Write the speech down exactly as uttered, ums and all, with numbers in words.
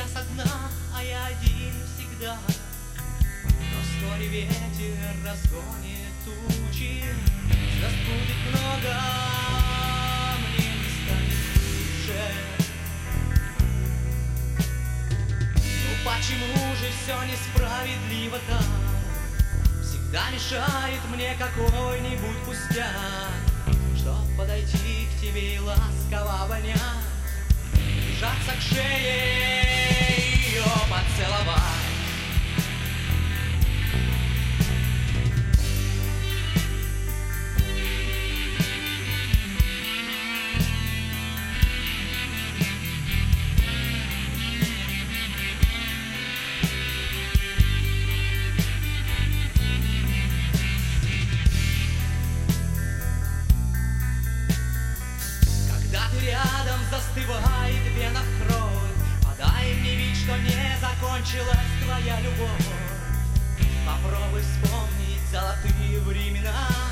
час одна, а я один всегда. Но вскоре ветер разгонит тучи, звезд будет много, мне не станет лучше. Ну почему же все несправедливо так? Всегда мешает мне какой-нибудь пустяк, чтоб подойти к тебе и ласково обнять, прижаться к шее, ее поцеловать. Рядом застывает в венах кровь, подай мне вид, что не закончилась твоя любовь. Попробуй вспомнить золотые времена,